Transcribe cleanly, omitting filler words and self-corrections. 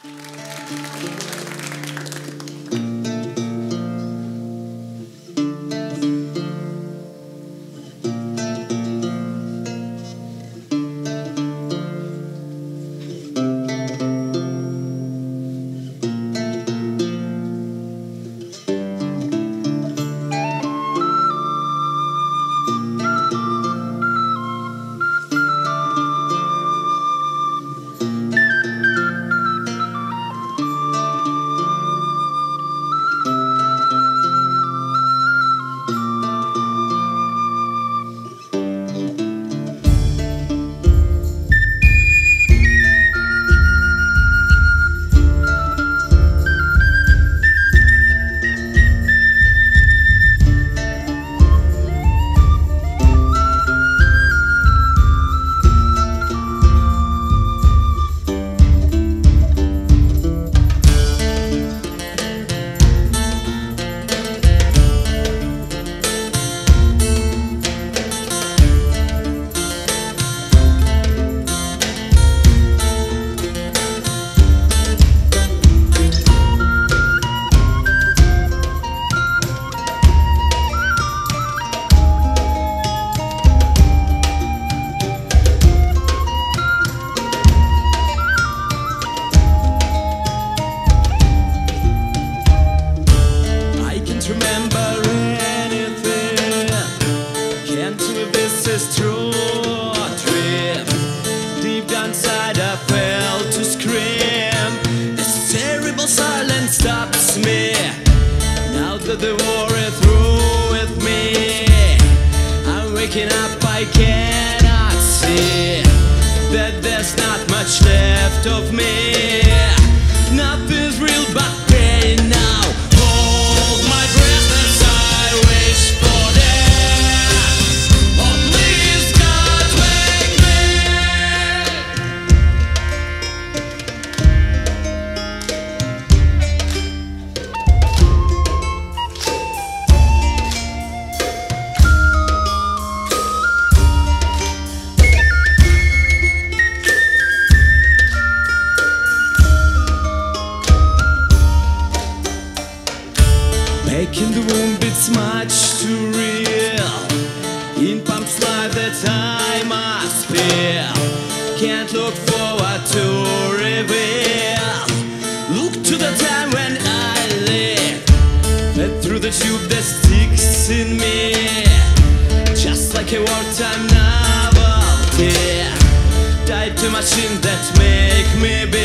Stops me now that the war is through with me. I'm waking up, I cannot see that there's not much left of me. Nothing's real but pain now. Hold my breath as I wish for death. Oh please God, wake me. Back in the womb, it's much too real. In pumps life that I must feel. Can't look forward to reveal. Look to the time when I live, fed through the tube that sticks in me, just like a wartime novelty. Tied to machines that make me